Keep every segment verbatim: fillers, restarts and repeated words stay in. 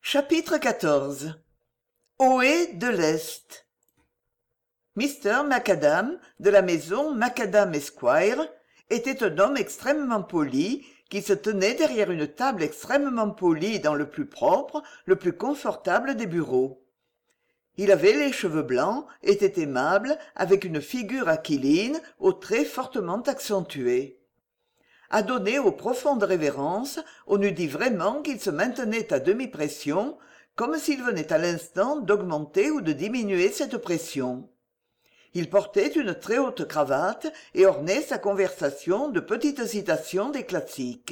Chapitre quatorze. Oé de l'Est. Mr Macadam, de la maison Macadam Esquire, était un homme extrêmement poli, qui se tenait derrière une table extrêmement polie dans le plus propre, le plus confortable des bureaux. Il avait les cheveux blancs, était aimable, avec une figure aquiline, aux traits fortement accentués. Adonné aux profondes révérences, on eût dit vraiment qu'il se maintenait à demi-pression, comme s'il venait à l'instant d'augmenter ou de diminuer cette pression. Il portait une très haute cravate et ornait sa conversation de petites citations des classiques.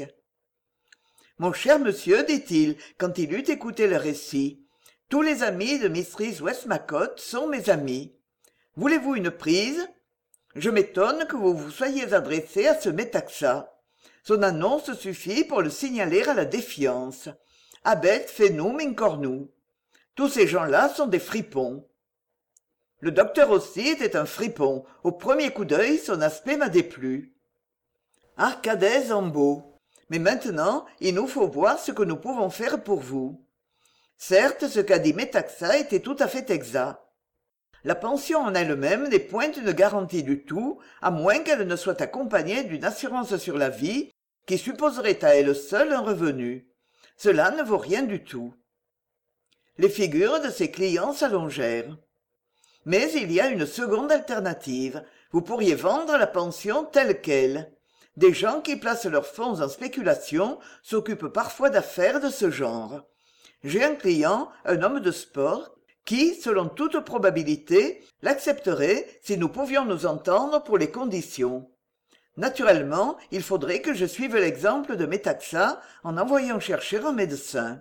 « Mon cher monsieur, dit-il, quand il eut écouté le récit, tous les amis de Mistress Westmacott sont mes amis. Voulez-vous une prise ? Je m'étonne que vous vous soyez adressé à ce métaxa. Son annonce suffit pour le signaler à la défiance. Abet fenum incornu. Tous ces gens-là sont des fripons. Le docteur aussi était un fripon. Au premier coup d'œil, son aspect m'a déplu. Arcadès en beau. Mais maintenant, il nous faut voir ce que nous pouvons faire pour vous. Certes, ce qu'a dit Metaxa était tout à fait exact. La pension en elle-même n'est point une garantie du tout, à moins qu'elle ne soit accompagnée d'une assurance sur la vie qui supposerait à elle seule un revenu. Cela ne vaut rien du tout. Les figures de ses clients s'allongèrent. Mais il y a une seconde alternative. Vous pourriez vendre la pension telle qu'elle. Des gens qui placent leurs fonds en spéculation s'occupent parfois d'affaires de ce genre. J'ai un client, un homme de sport, qui, selon toute probabilité, l'accepterait si nous pouvions nous entendre pour les conditions. Naturellement, il faudrait que je suive l'exemple de Metaxa en envoyant chercher un médecin.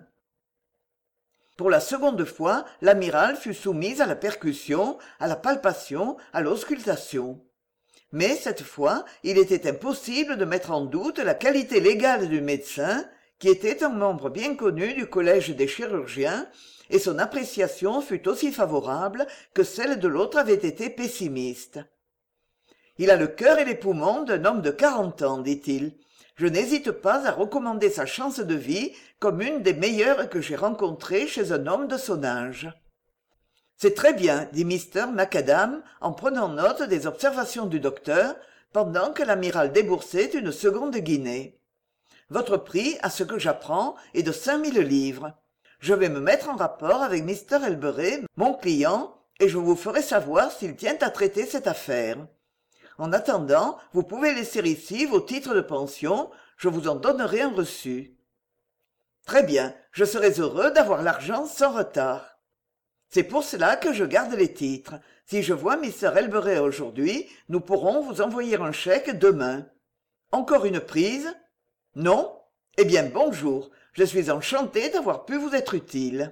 Pour la seconde fois, l'amiral fut soumis à la percussion, à la palpation, à l'auscultation. Mais cette fois, il était impossible de mettre en doute la qualité légale du médecin, qui était un membre bien connu du collège des chirurgiens, et son appréciation fut aussi favorable que celle de l'autre avait été pessimiste. Il a le cœur et les poumons d'un homme de quarante ans, dit-il. Je n'hésite pas à recommander sa chance de vie comme une des meilleures que j'ai rencontrées chez un homme de son âge. C'est très bien, dit Mr Macadam en prenant note des observations du docteur pendant que l'amiral déboursait une seconde guinée. Votre prix, à ce que j'apprends, est de cinq mille livres. Je vais me mettre en rapport avec Mr Elbury, mon client, et je vous ferai savoir s'il tient à traiter cette affaire. En attendant, vous pouvez laisser ici vos titres de pension, je vous en donnerai un reçu. Très bien, je serai heureux d'avoir l'argent sans retard. C'est pour cela que je garde les titres. Si je vois Mr Elbury aujourd'hui, nous pourrons vous envoyer un chèque demain. Encore une prise ? Non ? Eh bien, bonjour. Je suis enchanté d'avoir pu vous être utile.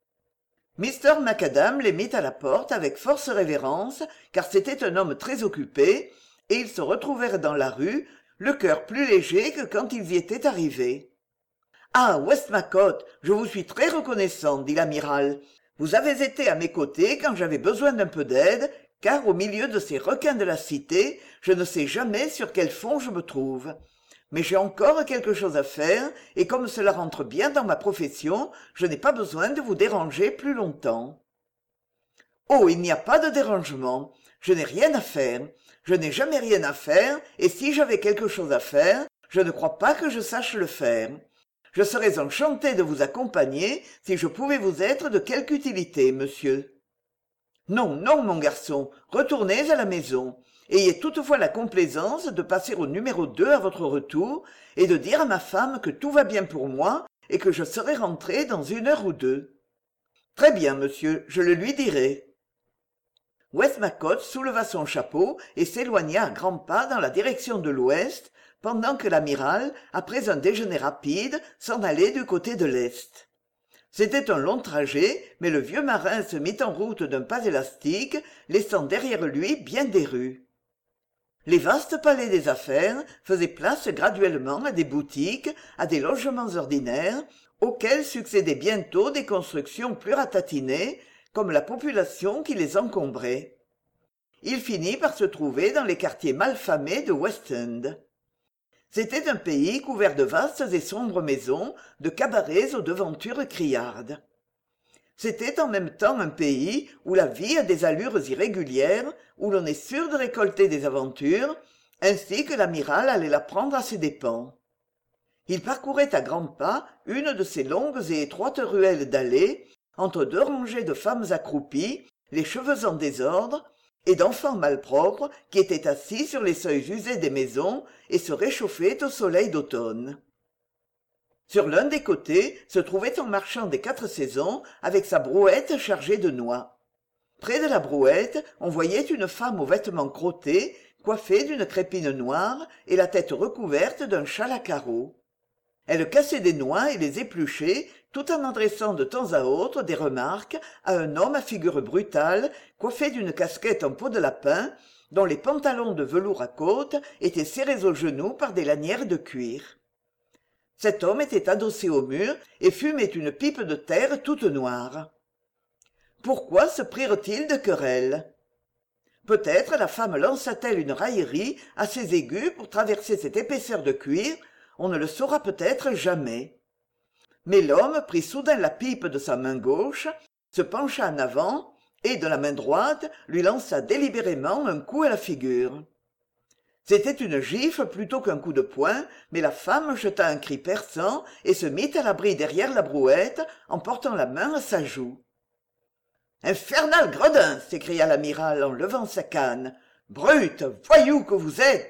Mr Macadam les mit à la porte avec force révérence, car c'était un homme très occupé, et ils se retrouvèrent dans la rue, le cœur plus léger que quand ils y étaient arrivés. « Ah, Westmacott, je vous suis très reconnaissant, dit l'amiral. Vous avez été à mes côtés quand j'avais besoin d'un peu d'aide, car au milieu de ces requins de la cité, je ne sais jamais sur quel fond je me trouve. Mais j'ai encore quelque chose à faire, et comme cela rentre bien dans ma profession, je n'ai pas besoin de vous déranger plus longtemps. »« Oh, il n'y a pas de dérangement. Je n'ai rien à faire. Je n'ai jamais rien à faire, et si j'avais quelque chose à faire, je ne crois pas que je sache le faire. Je serais enchanté de vous accompagner si je pouvais vous être de quelque utilité, monsieur. »« Non, non, mon garçon, retournez à la maison. Ayez toutefois la complaisance de passer au numéro deux à votre retour et de dire à ma femme que tout va bien pour moi et que je serai rentré dans une heure ou deux. »« Très bien, monsieur, je le lui dirai. » Westmacott souleva son chapeau et s'éloigna à grands pas dans la direction de l'ouest, pendant que l'amiral, après un déjeuner rapide, s'en allait du côté de l'est. C'était un long trajet, mais le vieux marin se mit en route d'un pas élastique, laissant derrière lui bien des rues. Les vastes palais des affaires faisaient place graduellement à des boutiques, à des logements ordinaires, auxquels succédaient bientôt des constructions plus ratatinées, comme la population qui les encombrait. Il finit par se trouver dans les quartiers malfamés de West-End. C'était un pays couvert de vastes et sombres maisons, de cabarets aux devantures criardes. C'était en même temps un pays où la vie a des allures irrégulières, où l'on est sûr de récolter des aventures, ainsi que l'amiral allait l'apprendre à ses dépens. Il parcourait à grands pas une de ces longues et étroites ruelles dallées, entre deux rangées de femmes accroupies, les cheveux en désordre, et d'enfants malpropres qui étaient assis sur les seuils usés des maisons et se réchauffaient au soleil d'automne. Sur l'un des côtés se trouvait un marchand des quatre saisons avec sa brouette chargée de noix. Près de la brouette, on voyait une femme aux vêtements crottés, coiffée d'une crépine noire et la tête recouverte d'un châle à carreaux. Elle cassait des noix et les épluchait, tout en adressant de temps à autre des remarques à un homme à figure brutale, coiffé d'une casquette en peau de lapin, dont les pantalons de velours à côtes étaient serrés aux genoux par des lanières de cuir. Cet homme était adossé au mur et fumait une pipe de terre toute noire. Pourquoi se prirent-ils de querelle? Peut-être la femme lança-t-elle une raillerie assez aiguë pour traverser cette épaisseur de cuir, on ne le saura peut-être jamais. Mais l'homme prit soudain la pipe de sa main gauche, se pencha en avant et, de la main droite, lui lança délibérément un coup à la figure. C'était une gifle plutôt qu'un coup de poing, mais la femme jeta un cri perçant et se mit à l'abri derrière la brouette en portant la main à sa joue. « Infernal gredin !» s'écria l'amiral en levant sa canne. « Brute, voyou que vous êtes !»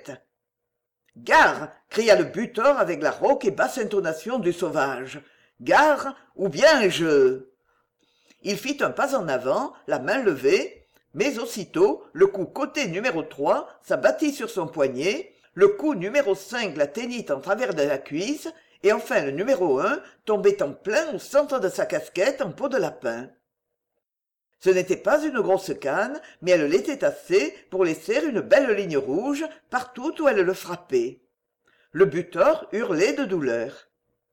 « Gare !» cria le butor avec la rauque et basse intonation du sauvage. « Gare, ou bien je... » Il fit un pas en avant, la main levée, mais aussitôt le coup côté numéro trois s'abattit sur son poignet, le coup numéro cinq l'atteignit en travers de la cuisse, et enfin le numéro un tombait en plein au centre de sa casquette en peau de lapin. Ce n'était pas une grosse canne, mais elle l'était assez pour laisser une belle ligne rouge partout où elle le frappait. Le butor hurlait de douleur.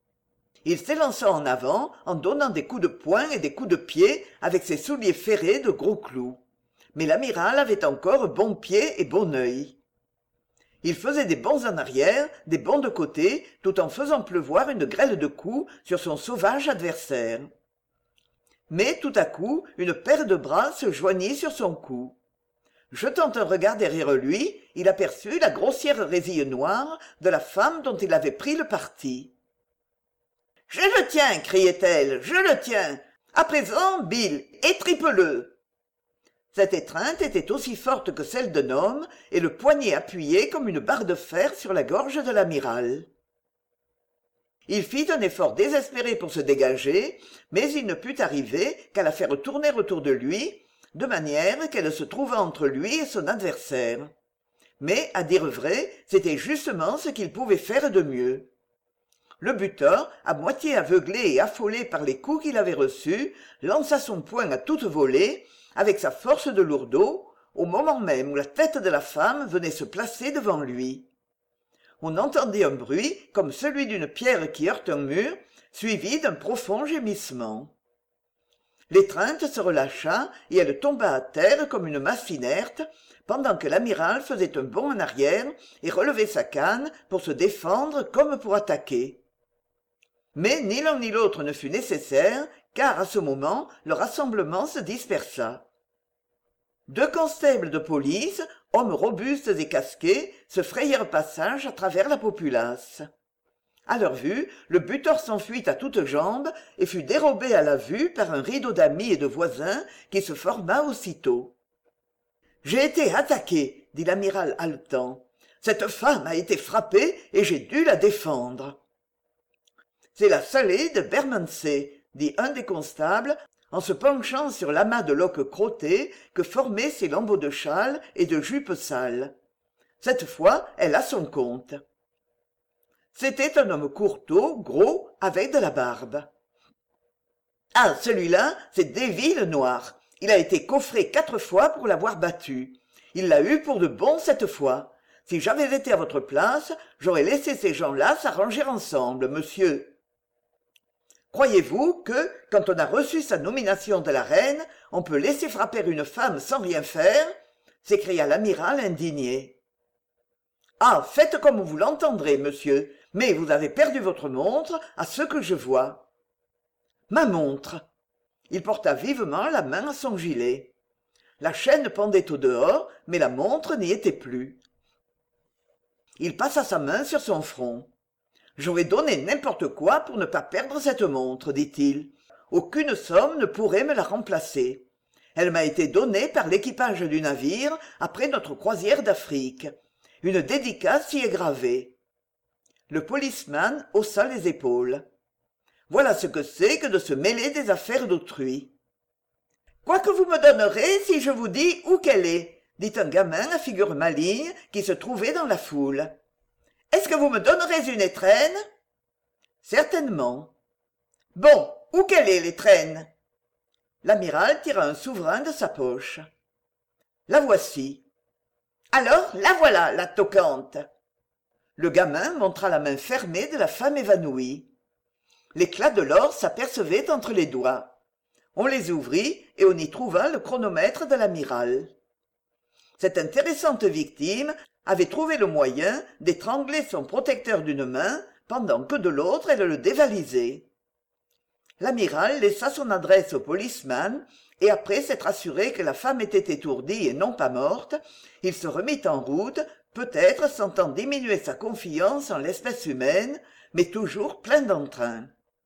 Il s'élança en avant en donnant des coups de poing et des coups de pied avec ses souliers ferrés de gros clous. Mais l'amiral avait encore bon pied et bon œil. Il faisait des bonds en arrière, des bonds de côté, tout en faisant pleuvoir une grêle de coups sur son sauvage adversaire. Mais tout à coup, une paire de bras se joignit sur son cou. Jetant un regard derrière lui, il aperçut la grossière résille noire de la femme dont il avait pris le parti. « Je le tiens !» criait-elle. « Je le tiens ! À présent, Bill, étripe-le !» Cette étreinte était aussi forte que celle d'un homme, et le poignet appuyé comme une barre de fer sur la gorge de l'amiral. Il fit un effort désespéré pour se dégager, mais il ne put arriver qu'à la faire tourner autour de lui, de manière qu'elle se trouva entre lui et son adversaire. Mais, à dire vrai, c'était justement ce qu'il pouvait faire de mieux. Le butor, à moitié aveuglé et affolé par les coups qu'il avait reçus, lança son poing à toute volée, avec sa force de lourdeau, au moment même où la tête de la femme venait se placer devant lui. On entendit un bruit comme celui d'une pierre qui heurte un mur, suivi d'un profond gémissement. L'étreinte se relâcha et elle tomba à terre comme une masse inerte, pendant que l'amiral faisait un bond en arrière et relevait sa canne pour se défendre comme pour attaquer. Mais ni l'un ni l'autre ne fut nécessaire, car à ce moment le rassemblement se dispersa. Deux constables de police, hommes robustes et casqués, se frayèrent passage à travers la populace. À leur vue, le butor s'enfuit à toutes jambes et fut dérobé à la vue par un rideau d'amis et de voisins qui se forma aussitôt. « J'ai été attaqué, » dit l'amiral haletant. « Cette femme a été frappée et j'ai dû la défendre. »« C'est la salée de Bermondsey, » dit un des constables, en se penchant sur l'amas de loques crottées que formaient ses lambeaux de châle et de jupe sale. Cette fois, elle a son compte. C'était un homme courteau, gros, avec de la barbe. « Ah, celui-là, c'est Davy le Noir. Il a été coffré quatre fois pour l'avoir battu. Il l'a eu pour de bon cette fois. Si j'avais été à votre place, j'aurais laissé ces gens-là s'arranger ensemble, monsieur. » Croyez-vous que, quand on a reçu sa nomination de la reine, on peut laisser frapper une femme sans rien faire? S'écria l'amiral indigné. Ah, faites comme vous l'entendrez, monsieur, mais vous avez perdu votre montre, à ce que je vois. Ma montre. Il porta vivement la main à son gilet. La chaîne pendait au dehors, mais la montre n'y était plus. Il passa sa main sur son front. « J'aurais donné n'importe quoi pour ne pas perdre cette montre, dit-il. Aucune somme ne pourrait me la remplacer. Elle m'a été donnée par l'équipage du navire après notre croisière d'Afrique. Une dédicace y est gravée. » Le policeman haussa les épaules. Voilà ce que c'est que de se mêler des affaires d'autrui. « Quoi que vous me donnerez si je vous dis où qu'elle est ?» dit un gamin à figure maligne qui se trouvait dans la foule. « Est-ce que vous me donnerez une étrenne ?»« Certainement. »« Bon, où qu'elle est, l'étrenne ?» L'amiral tira un souverain de sa poche. « La voici. »« Alors, la voilà, la toquante !» Le gamin montra la main fermée de la femme évanouie. L'éclat de l'or s'apercevait entre les doigts. On les ouvrit et on y trouva le chronomètre de l'amiral. Cette intéressante victime avait trouvé le moyen d'étrangler son protecteur d'une main pendant que de l'autre elle le dévalisait. L'amiral laissa son adresse au policeman et après s'être assuré que la femme était étourdie et non pas morte, il se remit en route, peut-être sentant diminuer sa confiance en l'espèce humaine, mais toujours plein d'entrain.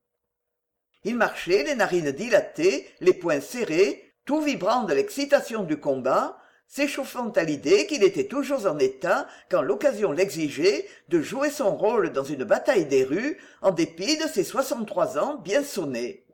Il marchait les narines dilatées, les poings serrés, tout vibrant de l'excitation du combat, s'échauffant à l'idée qu'il était toujours en état, quand l'occasion l'exigeait, de jouer son rôle dans une bataille des rues, en dépit de ses soixante-trois ans bien sonnés.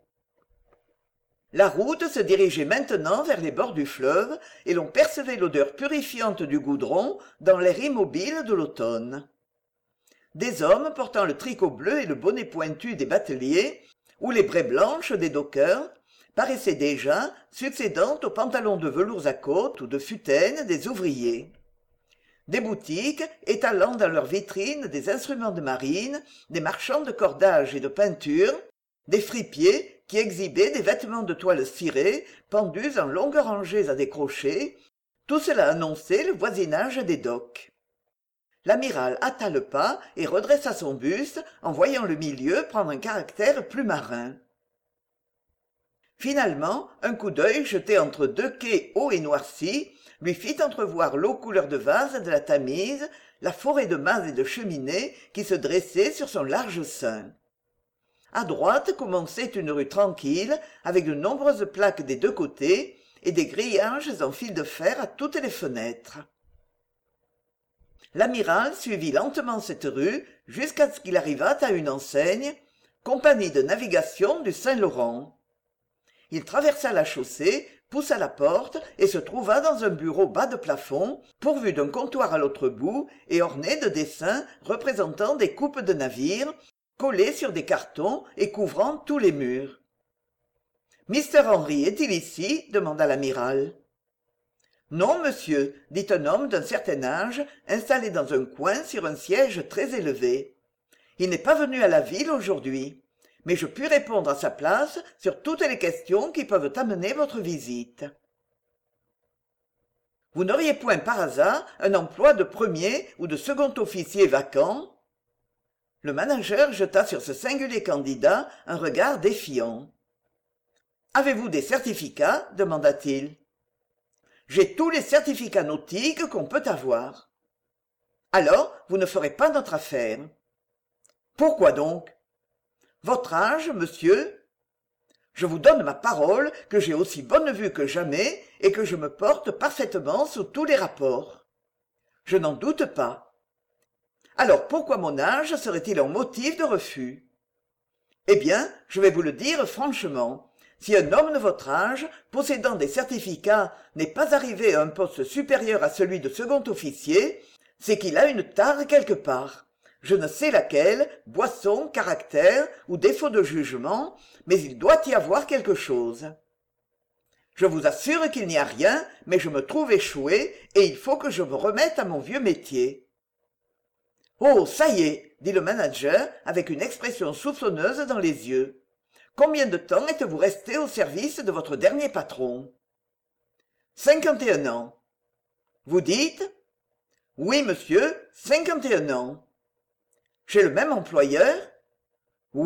La route se dirigeait maintenant vers les bords du fleuve, et l'on percevait l'odeur purifiante du goudron dans l'air immobile de l'automne. Des hommes portant le tricot bleu et le bonnet pointu des bateliers, ou les braies blanches des dockers, paraissaient déjà, succédant aux pantalons de velours à côtes ou de futaine des ouvriers. Des boutiques, étalant dans leurs vitrines des instruments de marine, des marchands de cordage et de peinture, des fripiers qui exhibaient des vêtements de toile cirée pendus en longues rangées à des crochets, tout cela annonçait le voisinage des docks. L'amiral hâta le pas et redressa son buste en voyant le milieu prendre un caractère plus marin. Finalement, un coup d'œil jeté entre deux quais hauts et noircis lui fit entrevoir l'eau couleur de vase de la Tamise, la forêt de mâts et de cheminées qui se dressait sur son large sein. À droite commençait une rue tranquille, avec de nombreuses plaques des deux côtés et des grillages en fil de fer à toutes les fenêtres. L'amiral suivit lentement cette rue jusqu'à ce qu'il arrivât à une enseigne, compagnie de navigation du Saint-Laurent. Il traversa la chaussée, poussa la porte et se trouva dans un bureau bas de plafond, pourvu d'un comptoir à l'autre bout et orné de dessins représentant des coupes de navires, collés sur des cartons et couvrant tous les murs. « Mister Henry est-il ici ?» demanda l'amiral. « Non, monsieur, » dit un homme d'un certain âge, installé dans un coin sur un siège très élevé. « Il n'est pas venu à la ville aujourd'hui. Mais je puis répondre à sa place sur toutes les questions qui peuvent amener votre visite. Vous n'auriez point par hasard un emploi de premier ou de second officier vacant ? » Le manager jeta sur ce singulier candidat un regard défiant. « Avez-vous des certificats ? demanda-t-il. « J'ai tous les certificats nautiques qu'on peut avoir. »« Alors, vous ne ferez pas notre affaire. »« Pourquoi donc ? » « Votre âge, monsieur ? » « Je vous donne ma parole que j'ai aussi bonne vue que jamais et que je me porte parfaitement sous tous les rapports. »« Je n'en doute pas. »« Alors pourquoi mon âge serait-il un motif de refus ? » « Eh bien, je vais vous le dire franchement. Si un homme de votre âge, possédant des certificats, n'est pas arrivé à un poste supérieur à celui de second officier, c'est qu'il a une tare quelque part. Je ne sais laquelle, boisson, caractère ou défaut de jugement, mais il doit y avoir quelque chose. Je vous assure qu'il n'y a rien, mais je me trouve échoué et il faut que je me remette à mon vieux métier. « Oh, ça y est !» dit le manager avec une expression soupçonneuse dans les yeux. « Combien de temps êtes-vous resté au service de votre dernier patron ?»« Cinquante et un ans. »« Vous dites ?»« Oui, monsieur, cinquante et un ans. »« J'ai le même employeur ? »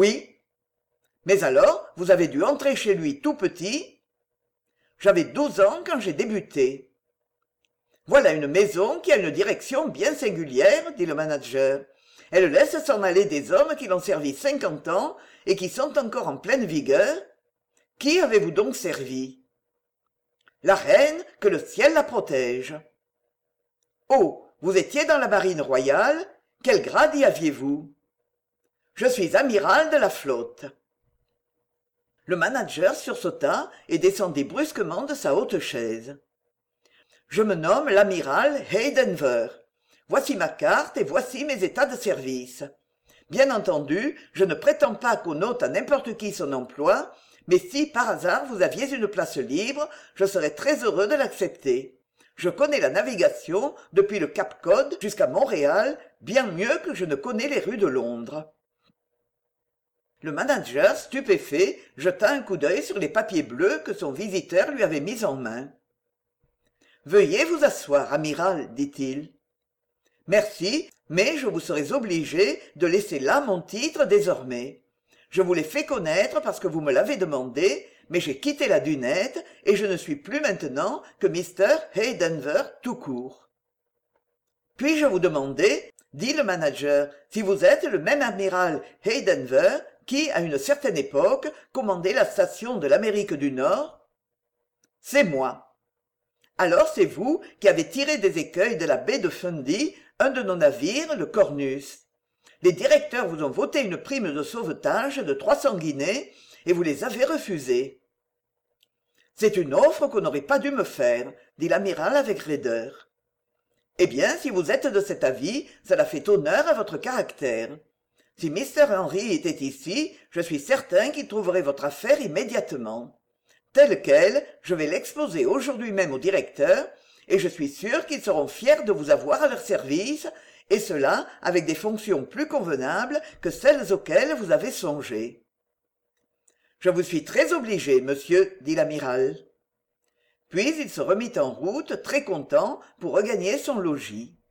« Oui. » Mais alors, vous avez dû entrer chez lui tout petit? J'avais douze ans quand j'ai débuté. Voilà une maison qui a une direction bien singulière, dit le manager. Elle laisse s'en aller des hommes qui l'ont servi cinquante ans et qui sont encore en pleine vigueur. Qui avez-vous donc servi? La reine, que le ciel la protège. Oh, vous étiez dans la marine royale? Quel grade y aviez-vous? Je suis amiral de la flotte. Le manager sursauta et descendit brusquement de sa haute chaise. Je me nomme l'amiral Heidenver. Voici ma carte et voici mes états de service. Bien entendu, je ne prétends pas qu'on ôte à n'importe qui son emploi, mais si par hasard vous aviez une place libre, je serais très heureux de l'accepter. Je connais la navigation depuis le Cap Cod jusqu'à Montréal bien mieux que je ne connais les rues de Londres. Le manager, stupéfait, jeta un coup d'œil sur les papiers bleus que son visiteur lui avait mis en main. « Veuillez vous asseoir, amiral, dit-il. « Merci, mais je vous serai obligé de laisser là mon titre désormais. Je vous l'ai fait connaître parce que vous me l'avez demandé, mais j'ai quitté la dunette et je ne suis plus maintenant que mister Heidenver tout court. »« Puis-je vous demander, dit le manager, si vous êtes le même amiral Heidenver qui, à une certaine époque, commandait la station de l'Amérique du Nord? »« C'est moi. »« Alors c'est vous qui avez tiré des écueils de la baie de Fundy un de nos navires, le Cornus. Les directeurs vous ont voté une prime de sauvetage de trois cents guinées et vous les avez refusées. »« C'est une offre qu'on n'aurait pas dû me faire, dit l'amiral avec raideur. »« Eh bien, si vous êtes de cet avis, cela fait honneur à votre caractère. Si mister Henry était ici, je suis certain qu'il trouverait votre affaire immédiatement. Telle quelle, je vais l'exposer aujourd'hui même au directeur, et je suis sûr qu'ils seront fiers de vous avoir à leur service, et cela avec des fonctions plus convenables que celles auxquelles vous avez songé. »« Je vous suis très obligé, monsieur, dit l'amiral. Puis il se remit en route, très content, pour regagner son logis.